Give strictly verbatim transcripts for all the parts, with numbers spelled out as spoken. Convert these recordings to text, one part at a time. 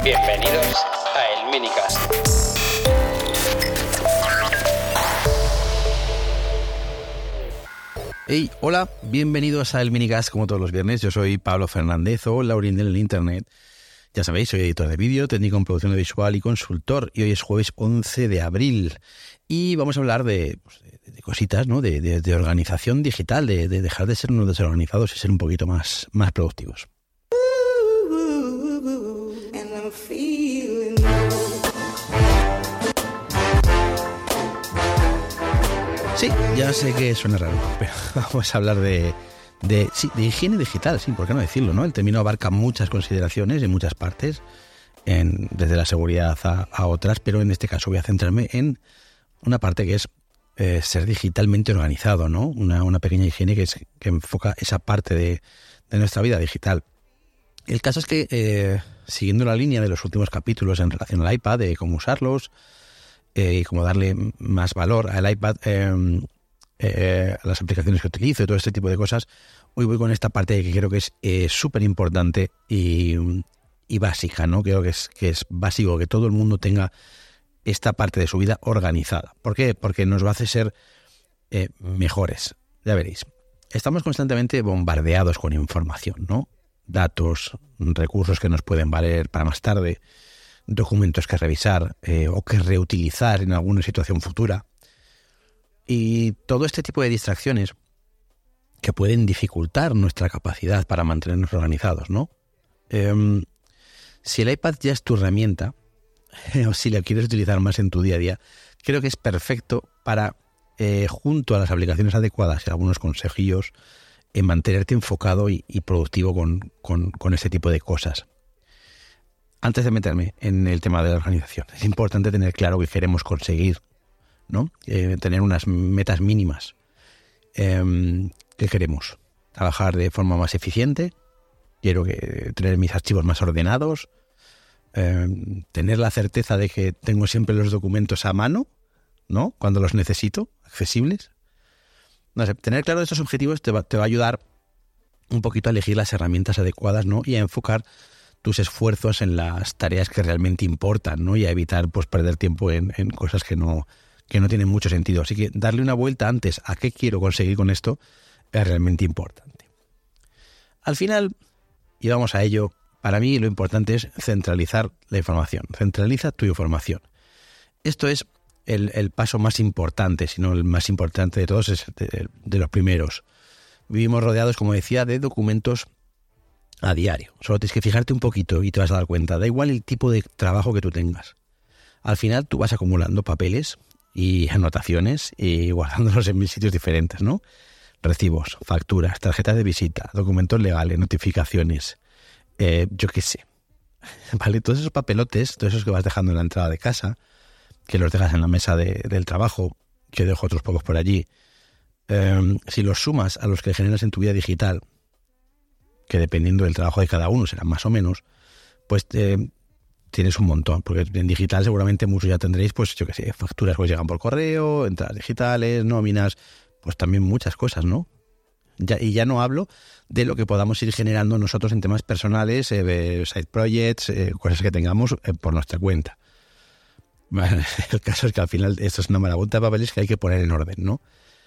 Bienvenidos a El Minicast. Hey, hola, bienvenidos a El Minicast como todos los viernes. Yo soy Pablo Fernández o Laurín del Internet. Ya sabéis, soy editor de vídeo, técnico en producción visual y consultor. Y hoy es jueves once de abril. Y vamos a hablar de, pues, de, de cositas, ¿no? De, de, de organización digital, de, de dejar de ser unos desorganizados y ser un poquito más, más productivos. Sí, ya sé que suena raro, pero vamos a hablar de, de, sí, de higiene digital, sí, ¿por qué no decirlo, no? El término abarca muchas consideraciones en muchas partes, en, desde la seguridad a, a otras, pero en este caso voy a centrarme en una parte que es eh, ser digitalmente organizado, ¿no? Una, una pequeña higiene que, es, que enfoca esa parte de, de nuestra vida digital. El caso es que, eh, siguiendo la línea de los últimos capítulos en relación al iPad, de cómo usarlos, Eh, y cómo darle más valor al iPad, eh, eh, a las aplicaciones que utilizo y todo este tipo de cosas, hoy voy con esta parte que creo que es eh, súper importante y, y básica, ¿no? Creo que es, que es básico que todo el mundo tenga esta parte de su vida organizada. ¿Por qué? Porque nos va a hacer ser eh, mejores. Ya veréis. Estamos constantemente bombardeados con información, ¿no? Datos, recursos que nos pueden valer para más tarde, documentos que revisar eh, o que reutilizar en alguna situación futura. Y todo este tipo de distracciones que pueden dificultar nuestra capacidad para mantenernos organizados, ¿no? Eh, si el iPad ya es tu herramienta, o si la quieres utilizar más en tu día a día, creo que es perfecto para, eh, junto a las aplicaciones adecuadas y algunos consejillos, eh, mantenerte enfocado y, y productivo con, con, con este tipo de cosas. Antes de meterme en el tema de la organización, es importante tener claro que queremos conseguir, ¿no? Eh, tener unas metas mínimas. Eh, ¿Qué queremos? Trabajar de forma más eficiente. Quiero que tener mis archivos más ordenados. Eh, tener la certeza de que tengo siempre los documentos a mano, ¿no? Cuando los necesito, accesibles. No sé, tener claro estos objetivos te va, te va a ayudar un poquito a elegir las herramientas adecuadas, ¿no? Y a enfocar tus esfuerzos en las tareas que realmente importan, ¿no? Y a evitar pues perder tiempo en, en cosas que no, que no tienen mucho sentido. Así que darle una vuelta antes a qué quiero conseguir con esto es realmente importante. Al final, y vamos a ello, para mí lo importante es centralizar la información. Centraliza tu información. Esto es el, el paso más importante, si no el más importante de todos, es de, de los primeros. Vivimos rodeados, como decía, de documentos a diario. Solo tienes que fijarte un poquito y te vas a dar cuenta. Da igual el tipo de trabajo que tú tengas. Al final tú vas acumulando papeles y anotaciones y guardándolos en mil sitios diferentes, ¿no? Recibos, facturas, tarjetas de visita, documentos legales, notificaciones, eh, yo qué sé. ¿Vale? Todos esos papelotes, todos esos que vas dejando en la entrada de casa, que los dejas en la mesa de, del trabajo, que dejo otros pocos por allí, eh, si los sumas a los que generas en tu vida digital, que dependiendo del trabajo de cada uno será más o menos, pues eh, tienes un montón, porque en digital seguramente muchos ya tendréis, pues yo qué sé, facturas que llegan por correo, entradas digitales, nóminas, pues también muchas cosas, ¿no? Ya, y ya no hablo de lo que podamos ir generando nosotros en temas personales, eh, side projects, eh, cosas que tengamos eh, por nuestra cuenta. Bueno, el caso es que al final esto es una marabunta de papeles que hay que poner en orden, ¿no?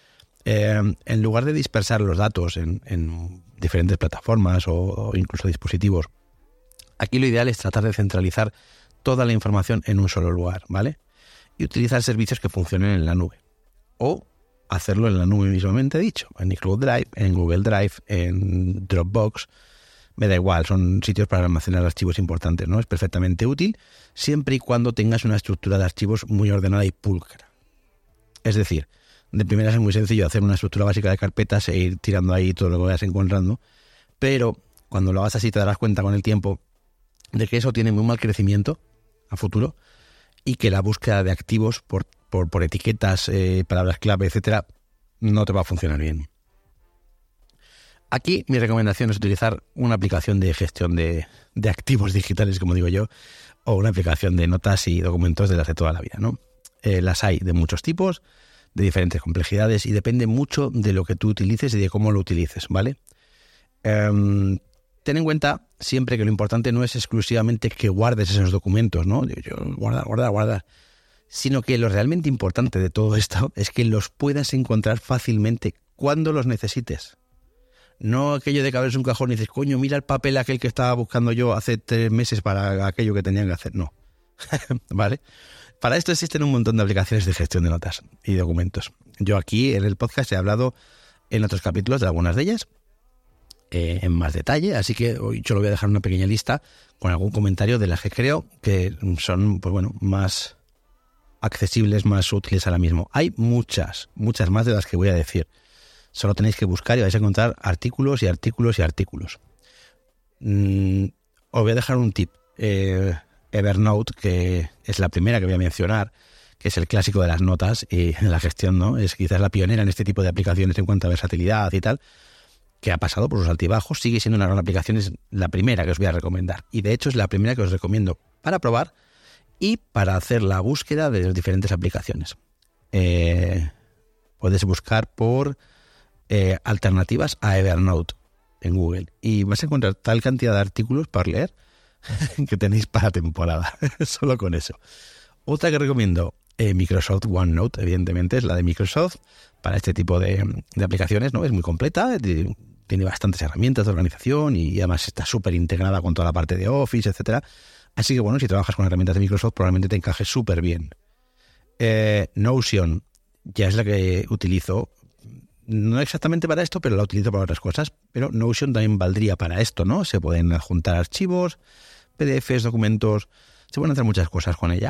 Eh, en lugar de dispersar los datos en, en diferentes plataformas o, o incluso dispositivos, aquí lo ideal es tratar de centralizar toda la información en un solo lugar, ¿vale? Y utilizar servicios que funcionen en la nube. O hacerlo en la nube mismamente dicho, en iCloud Drive, en Google Drive, en Dropbox. Me da igual, son sitios para almacenar archivos importantes, ¿no? Es perfectamente útil siempre y cuando tengas una estructura de archivos muy ordenada y pulcra. Es decir, de primeras es muy sencillo hacer una estructura básica de carpetas e ir tirando ahí todo lo que vayas encontrando, pero cuando lo hagas así te darás cuenta con el tiempo de que eso tiene muy mal crecimiento a futuro y que la búsqueda de activos por, por, por etiquetas, eh, palabras clave, etcétera, no te va a funcionar bien. Aquí mi recomendación es utilizar una aplicación de gestión de, de activos digitales, como digo yo, o una aplicación de notas y documentos de las de toda la vida, ¿no? Eh, las hay de muchos tipos, de diferentes complejidades y depende mucho de lo que tú utilices y de cómo lo utilices, ¿vale? Um, ten en cuenta siempre que lo importante no es exclusivamente que guardes esos documentos, ¿no? Yo, guardar, guardar, guardar. Sino que lo realmente importante de todo esto es que los puedas encontrar fácilmente cuando los necesites. No aquello de que abres un cajón y dices, coño, mira el papel aquel que estaba buscando yo hace tres meses para aquello que tenían que hacer. No. ¿Vale? Para esto existen un montón de aplicaciones de gestión de notas y documentos. Yo aquí en el podcast he hablado en otros capítulos de algunas de ellas eh, en más detalle, así que hoy yo lo voy a dejar una pequeña lista con algún comentario de las que creo que son, pues bueno, más accesibles, más útiles ahora mismo. Hay muchas, muchas más de las que voy a decir. Solo tenéis que buscar y vais a encontrar artículos y artículos y artículos. Mm, os voy a dejar un tip. Eh, Evernote, que es la primera que voy a mencionar, que es el clásico de las notas y la gestión, ¿no? Es quizás la pionera en este tipo de aplicaciones en cuanto a versatilidad y tal, que ha pasado por sus altibajos, sigue siendo una gran aplicación, es la primera que os voy a recomendar. Y de hecho es la primera que os recomiendo para probar y para hacer la búsqueda de las diferentes aplicaciones. Eh, puedes buscar por eh, alternativas a Evernote en Google y vas a encontrar tal cantidad de artículos para leer que tenéis para temporada, solo con eso. Otra que recomiendo, eh, Microsoft OneNote, evidentemente, es la de Microsoft para este tipo de, de aplicaciones, ¿no? Es muy completa, tiene bastantes herramientas de organización y además está súper integrada con toda la parte de Office, etcétera. Así que bueno, si trabajas con herramientas de Microsoft probablemente te encaje súper bien. Eh, Notion ya es la que utilizo, no exactamente para esto, pero la utilizo para otras cosas. Pero Notion también valdría para esto, ¿no? Se pueden adjuntar archivos, P D Efes, documentos, se pueden hacer muchas cosas con ella.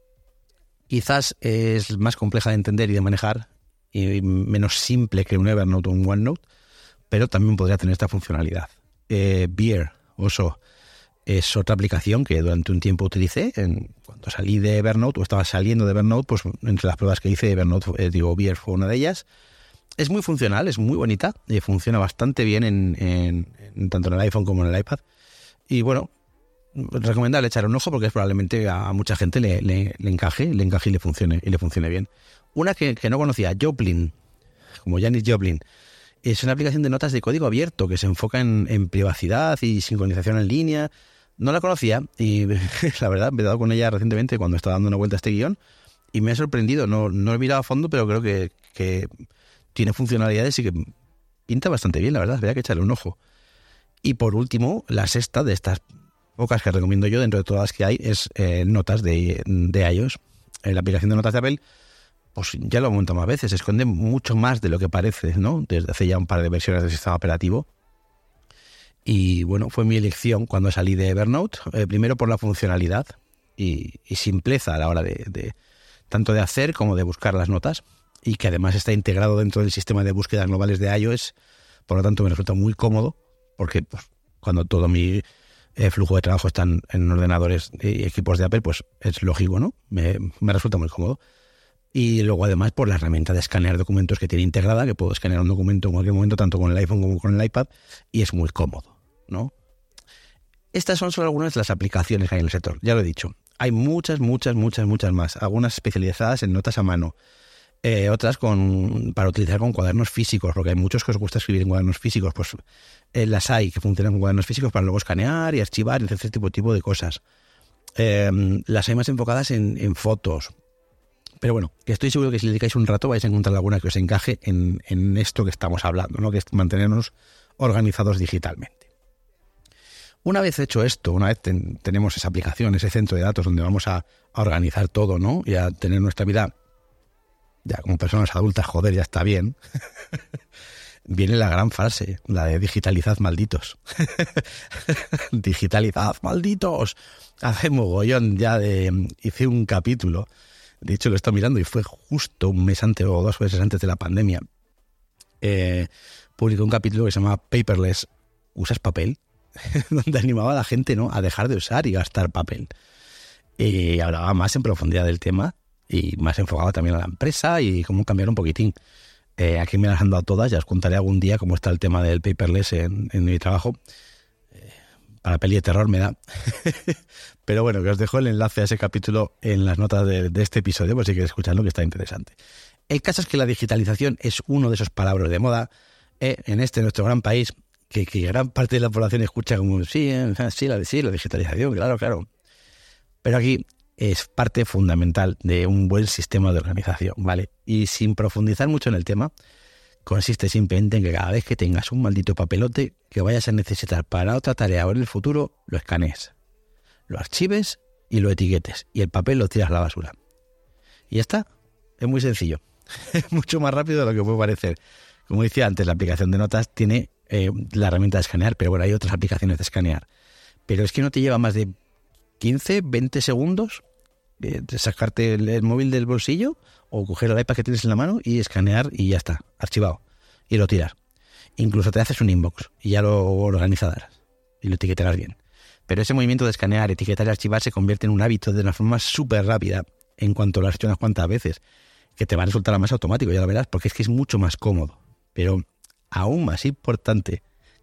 Quizás es más compleja de entender y de manejar y menos simple que un Evernote o un OneNote, pero también podría tener esta funcionalidad. Eh, Beer, Oso, es otra aplicación que durante un tiempo utilicé. En, cuando salí de Evernote o estaba saliendo de Evernote, pues entre las pruebas que hice, Evernote, eh, digo, Beer fue una de ellas. Es muy funcional, es muy bonita, y funciona bastante bien en, en, en tanto en el iPhone como en el iPad. Y bueno, recomendable echar un ojo porque es probablemente a mucha gente le, le, le encaje, le encaje y le funcione y le funcione bien. Una que, que no conocía, Joplin, como Janis Joplin, es una aplicación de notas de código abierto que se enfoca en, en privacidad y sincronización en línea. No la conocía y la verdad me he dado con ella recientemente cuando estaba dando una vuelta a este guión y me ha sorprendido. No, no he mirado a fondo, pero creo que, que tiene funcionalidades y que pinta bastante bien, la verdad. Habría que echarle un ojo. Y por último, la sexta de estas pocas que recomiendo yo dentro de todas las que hay es eh, Notas de, de iOS. Eh, la aplicación de Notas de Apple, pues ya lo he comentado más veces, esconde mucho más de lo que parece, ¿no? Desde hace ya un par de versiones del sistema operativo. Y bueno, fue mi elección cuando salí de Evernote, eh, primero por la funcionalidad y, y simpleza a la hora de, de tanto de hacer como de buscar las notas, y que además está integrado dentro del sistema de búsqueda globales de iOS. Por lo tanto me resulta muy cómodo porque pues, cuando todo mi eh, flujo de trabajo está en, en ordenadores y equipos de Apple, pues es lógico, ¿no? Me, me resulta muy cómodo. Y luego además por la herramienta de escanear documentos que tiene integrada, que puedo escanear un documento en cualquier momento, tanto con el iPhone como con el iPad, y es muy cómodo, ¿no? Estas son solo algunas de las aplicaciones que hay en el sector, ya lo he dicho. Hay muchas, muchas, muchas, muchas más. Algunas especializadas en notas a mano, eh, otras con para utilizar con cuadernos físicos, porque hay muchos que os gusta escribir en cuadernos físicos. Pues eh, las hay que funcionan con cuadernos físicos para luego escanear y archivar y hacer este tipo, tipo de cosas. Eh, las hay más enfocadas en, en fotos. Pero bueno, que estoy seguro que si le dedicáis un rato vais a encontrar alguna que os encaje en, en esto que estamos hablando, ¿no? Que es mantenernos organizados digitalmente. Una vez hecho esto, una vez ten, tenemos esa aplicación, ese centro de datos donde vamos a, a organizar todo, ¿no? Y a tener nuestra vida ya como personas adultas, joder, ya está bien. Viene la gran frase, la de digitalizad malditos. Digitalizad malditos. Hace mogollón ya de... Hice un capítulo, de hecho lo he estado mirando y fue justo un mes antes o dos meses antes de la pandemia. Eh, publicó un capítulo que se llama Paperless, ¿usas papel? Donde animaba a la gente, ¿no?, a dejar de usar y gastar papel. Y hablaba más en profundidad del tema y más enfocado también a la empresa y cómo cambiar un poquitín. Eh, aquí me las han dado todas, ya os contaré algún día cómo está el tema del paperless en, en mi trabajo. Eh, para peli de terror me da. Pero bueno, que os dejo el enlace a ese capítulo en las notas de, de este episodio, por si queréis escucharlo, que está interesante. El caso es que la digitalización es uno de esos palabras de moda eh, en este nuestro gran país, que, que gran parte de la población escucha como, sí, sí, la, sí, la digitalización, claro, claro. Pero aquí es parte fundamental de un buen sistema de organización, ¿vale? Y sin profundizar mucho en el tema, consiste simplemente en que cada vez que tengas un maldito papelote que vayas a necesitar para otra tarea o en el futuro, lo escanees, lo archives y lo etiquetes. Y el papel lo tiras a la basura. Y ya está. Es muy sencillo. Es mucho más rápido de lo que puede parecer. Como decía antes, la aplicación de notas tiene eh, la herramienta de escanear, pero bueno, hay otras aplicaciones de escanear. Pero es que no te lleva más de quince, veinte segundos de sacarte el, el móvil del bolsillo o coger el iPad que tienes en la mano y escanear y ya está, archivado. Y lo tiras. Incluso te haces un inbox y ya lo organizarás y lo etiquetarás bien. Pero ese movimiento de escanear, etiquetar y archivar se convierte en un hábito de una forma súper rápida en cuanto lo has hecho unas cuantas veces, que te va a resultar más automático, ya lo verás, porque es que es mucho más cómodo. Pero aún más importante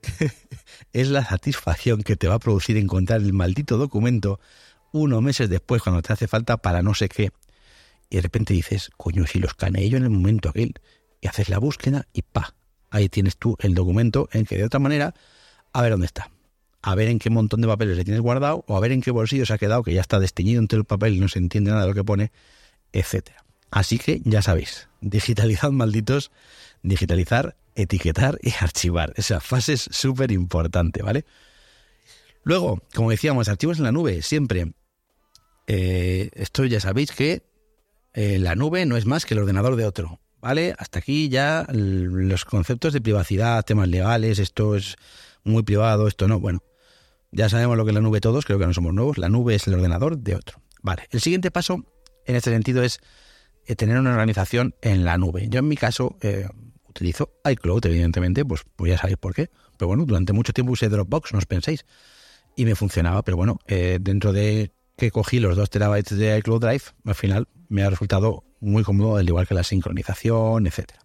es la satisfacción que te va a producir encontrar el maldito documento unos meses después cuando te hace falta para no sé qué. Y de repente dices, coño, si lo escaneé yo en el momento aquel, y haces la búsqueda y pa, ahí tienes tú el documento en que de otra manera, a ver dónde está. A ver en qué montón de papeles le tienes guardado, o a ver en qué bolsillo se ha quedado, que ya está desteñido entre el papel y no se entiende nada de lo que pone, etcétera. Así que ya sabéis, digitalizad, malditos, digitalizar, etiquetar y archivar. Esa fase es súper importante, ¿vale? Luego, como decíamos, archivos en la nube, siempre. Eh, esto ya sabéis que eh, la nube no es más que el ordenador de otro, ¿vale? Hasta aquí ya los conceptos de privacidad, temas legales, esto es muy privado, esto no, bueno. Ya sabemos lo que es la nube todos, creo que no somos nuevos. La nube es el ordenador de otro. Vale, el siguiente paso en este sentido es eh, tener una organización en la nube. Yo en mi caso eh, utilizo iCloud, evidentemente, pues, pues ya sabéis por qué. Pero bueno, durante mucho tiempo usé Dropbox, no os penséis. Y me funcionaba, pero bueno, eh, dentro de que cogí los dos terabytes de iCloud Drive, al final me ha resultado muy cómodo, al igual que la sincronización, etcétera.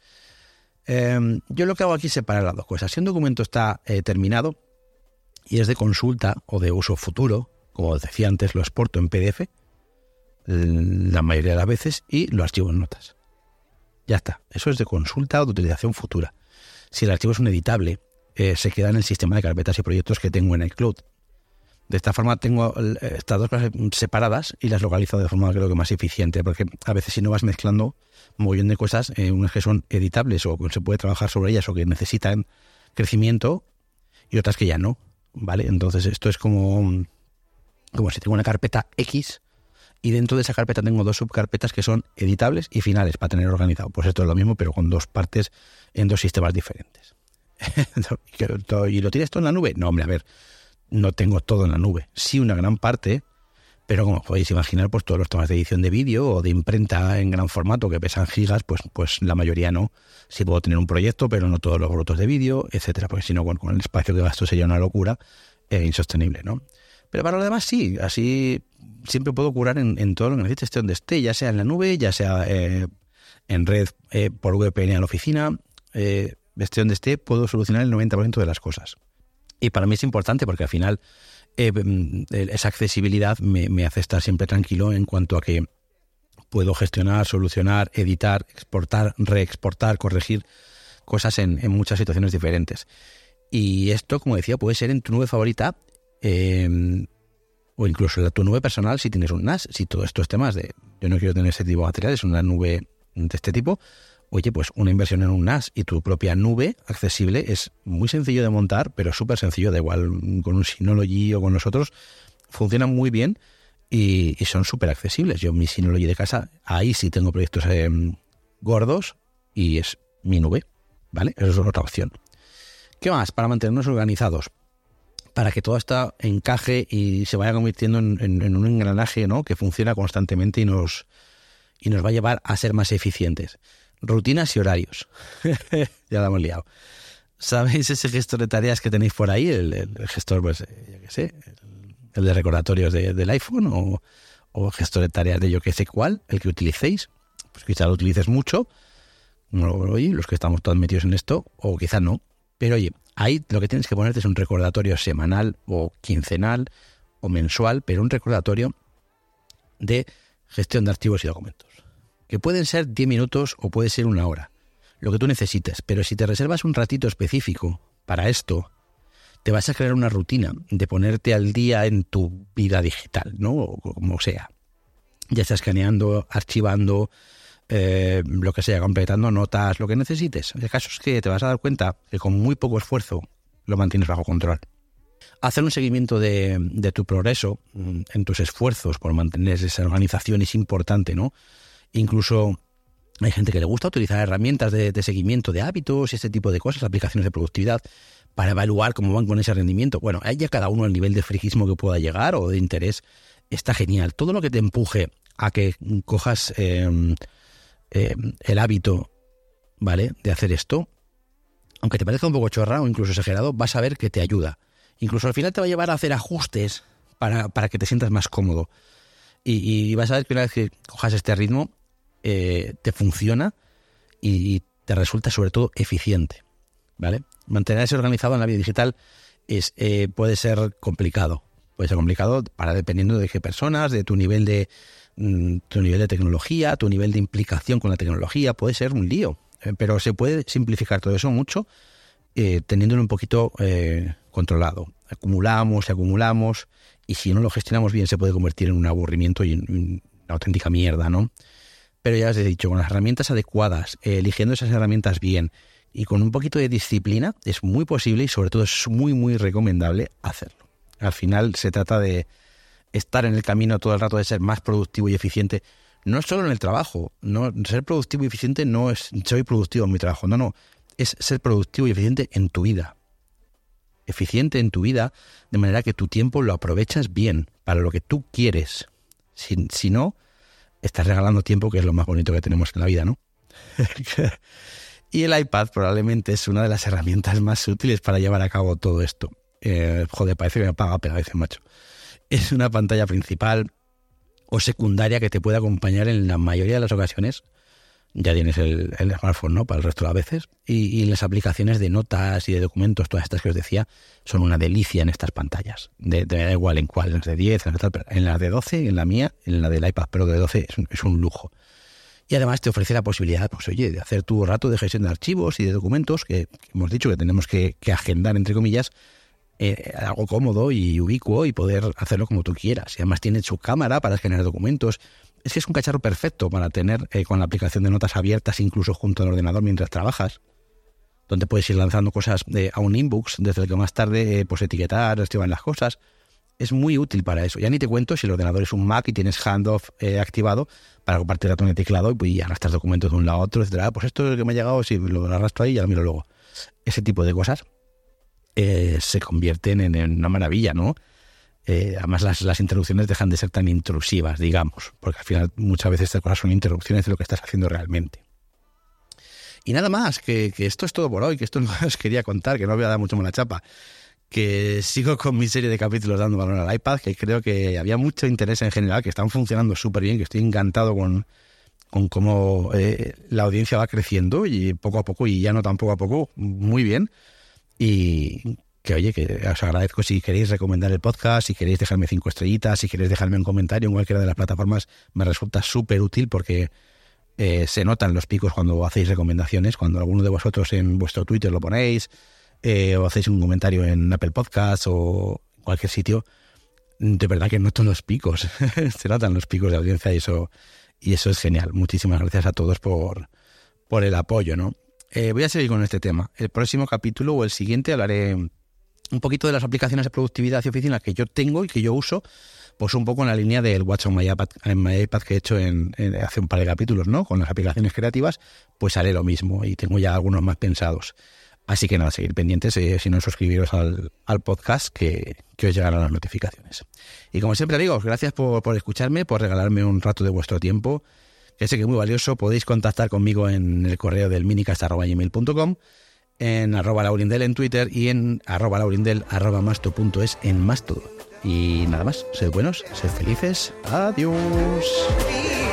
Eh, yo lo que hago aquí es separar las dos cosas. Si un documento está eh, terminado y es de consulta o de uso futuro, como os decía antes, lo exporto en P D F la mayoría de las veces y lo archivo en notas. Ya está. Eso es de consulta o de utilización futura. Si el archivo es un editable, eh, se queda en el sistema de carpetas y proyectos que tengo en iCloud. De esta forma tengo estas dos cosas separadas y las localizo de forma creo que más eficiente, porque a veces si no vas mezclando un montón de cosas, eh, unas que son editables o que se puede trabajar sobre ellas o que necesitan crecimiento y otras que ya no, ¿vale? Entonces esto es como, como si tengo una carpeta X y dentro de esa carpeta tengo dos subcarpetas que son editables y finales para tener organizado. Pues esto es lo mismo, pero con dos partes en dos sistemas diferentes. ¿Y lo tienes todo en la nube? No, hombre, a ver, no tengo todo en la nube. Sí, una gran parte, pero como podéis imaginar, pues todos los temas de edición de vídeo o de imprenta en gran formato que pesan gigas, pues, pues la mayoría no. Sí puedo tener un proyecto, pero no todos los brotos de vídeo, etcétera, porque si no, con, con el espacio que gasto sería una locura e insostenible, ¿no? Pero para lo demás sí, así siempre puedo curar en, en todo lo que necesite, esté donde esté, ya sea en la nube, ya sea eh, en red eh, por V P N a la oficina, eh, esté donde esté, puedo solucionar el noventa por ciento de las cosas. Y para mí es importante porque al final eh, esa accesibilidad me, me hace estar siempre tranquilo en cuanto a que puedo gestionar, solucionar, editar, exportar, reexportar, corregir cosas en, en muchas situaciones diferentes. Y esto, como decía, puede ser en tu nube favorita eh, o incluso en tu nube personal si tienes un N A S, si todo esto es temas de yo no quiero tener ese tipo de materiales, una nube de este tipo. Oye, pues una inversión en un N A S y tu propia nube accesible es muy sencillo de montar, pero súper sencillo, da igual con un Synology o con los otros, funcionan muy bien y, y son súper accesibles. Yo mi Synology de casa, ahí sí tengo proyectos eh, gordos y es mi nube, ¿vale? Eso es otra opción. ¿Qué más? Para mantenernos organizados, para que todo esto encaje y se vaya convirtiendo en, en, en un engranaje, ¿no? Que funciona constantemente y nos, y nos va a llevar a ser más eficientes. Rutinas y horarios. Ya la hemos liado. ¿Sabéis ese gestor de tareas que tenéis por ahí? El, el gestor, pues, yo qué sé, el, el de recordatorios de, del iPhone o, o gestor de tareas de yo qué sé cuál, el que utilicéis. Pues quizá lo utilices mucho, oye, los que estamos todos metidos en esto, o quizá no. Pero oye, ahí lo que tienes que ponerte es un recordatorio semanal o quincenal o mensual, pero un recordatorio de gestión de archivos y documentos. Que pueden ser diez minutos o puede ser una hora, lo que tú necesites, pero si te reservas un ratito específico para esto, te vas a crear una rutina de ponerte al día en tu vida digital, ¿no? O como sea. Ya sea escaneando, archivando, eh, lo que sea, completando notas, lo que necesites. El caso es que te vas a dar cuenta que con muy poco esfuerzo lo mantienes bajo control. Hacer un seguimiento de, de tu progreso en tus esfuerzos por mantener esa organización es importante, ¿no? Incluso hay gente que le gusta utilizar herramientas de, de seguimiento de hábitos y ese tipo de cosas, aplicaciones de productividad, para evaluar cómo van con ese rendimiento. Bueno, ahí ya cada uno el nivel de friquismo que pueda llegar o de interés está genial. Todo lo que te empuje a que cojas eh, eh, el hábito, ¿vale?, de hacer esto, aunque te parezca un poco chorra o incluso exagerado, vas a ver que te ayuda. Incluso al final te va a llevar a hacer ajustes para, para que te sientas más cómodo. Y, y vas a ver que una vez que cojas este ritmo, eh, te funciona y, y te resulta sobre todo eficiente, ¿vale? Mantenerse organizado en la vida digital es, eh, puede ser complicado. Puede ser complicado para dependiendo de qué personas, de tu nivel de mm, tu nivel de tecnología, tu nivel de implicación con la tecnología. Puede ser un lío, eh, pero se puede simplificar todo eso mucho eh, teniéndolo un poquito eh, controlado. Acumulamos y acumulamos y si no lo gestionamos bien se puede convertir en un aburrimiento y en, en una auténtica mierda, ¿no? Pero ya os he dicho, con las herramientas adecuadas, eh, eligiendo esas herramientas bien y con un poquito de disciplina, es muy posible y sobre todo es muy, muy recomendable hacerlo. Al final se trata de estar en el camino todo el rato de ser más productivo y eficiente, no solo en el trabajo. No, ser productivo y eficiente no es soy productivo en mi trabajo, no, no, es ser productivo y eficiente en tu vida. Eficiente en tu vida de manera que tu tiempo lo aprovechas bien para lo que tú quieres. Si, si no, estás regalando tiempo, que es lo más bonito que tenemos en la vida, ¿no? Y el iPad probablemente es una de las herramientas más útiles para llevar a cabo todo esto. Eh, joder, parece que me paga, pero a veces, macho. Es una pantalla principal o secundaria que te puede acompañar en la mayoría de las ocasiones. Ya tienes el, el smartphone, ¿no?, para el resto de las veces. Y, y las aplicaciones de notas y de documentos, todas estas que os decía, son una delicia en estas pantallas. De, de da igual en cuál, en las de diez, en las de, tal, en las de doce, en la mía, en la del iPad Pro de doce, es un, es un lujo. Y además te ofrece la posibilidad, pues oye, de hacer tu rato de gestión de archivos y de documentos, que, que hemos dicho que tenemos que, que agendar, entre comillas, eh, algo cómodo y ubicuo y poder hacerlo como tú quieras. Y además tiene su cámara para escanear documentos. Es que es un cacharro perfecto para tener eh, con la aplicación de notas abiertas incluso junto al ordenador mientras trabajas, donde puedes ir lanzando cosas de, a un inbox desde el que más tarde eh, pues etiquetar, archivar las cosas. Es muy útil para eso. Ya ni te cuento si el ordenador es un Mac y tienes handoff eh, activado para compartir ratón y teclado y, pues, y arrastrar documentos de un lado a otro, etcétera. Pues esto es lo que me ha llegado, si lo arrastro ahí ya lo miro luego. Ese tipo de cosas eh, se convierten en, en una maravilla, ¿no? Eh, además las, las interrupciones dejan de ser tan intrusivas, digamos, porque al final muchas veces estas cosas son interrupciones de lo que estás haciendo realmente. Y nada más, que, que esto es todo por hoy, que esto no os quería contar, que no voy a dar mucho más la chapa, que sigo con mi serie de capítulos dando valor al iPad, que creo que había mucho interés en general, que están funcionando súper bien, que estoy encantado con, con cómo eh, la audiencia va creciendo y poco a poco, y ya no tan poco a poco, muy bien. Y que oye, que os agradezco si queréis recomendar el podcast, si queréis dejarme cinco estrellitas, si queréis dejarme un comentario en cualquiera de las plataformas, me resulta súper útil porque eh, se notan los picos cuando hacéis recomendaciones, cuando alguno de vosotros en vuestro Twitter lo ponéis, eh, o hacéis un comentario en Apple Podcasts o cualquier sitio, de verdad que noto los picos, se notan los picos de audiencia y eso, y eso es genial. Muchísimas gracias a todos por, por el apoyo, ¿no? Eh, voy a seguir con este tema. El próximo capítulo o el siguiente hablaré un poquito de las aplicaciones de productividad y oficina que yo tengo y que yo uso, pues un poco en la línea del Watch on My iPad, en my iPad que he hecho en, en, hace un par de capítulos, ¿no? Con las aplicaciones creativas, pues haré lo mismo y tengo ya algunos más pensados. Así que nada, seguir pendientes, eh, si no suscribiros al, al podcast, que, que os llegarán las notificaciones. Y como siempre digo, gracias por, por escucharme, por regalarme un rato de vuestro tiempo, que sé que es muy valioso. Podéis contactar conmigo en el correo del minicast arroba gmail punto com, en arroba laurindel en Twitter y en arroba laurindel arroba masto punto es en Mastodon. Y nada más, sed buenos, sed felices, adiós.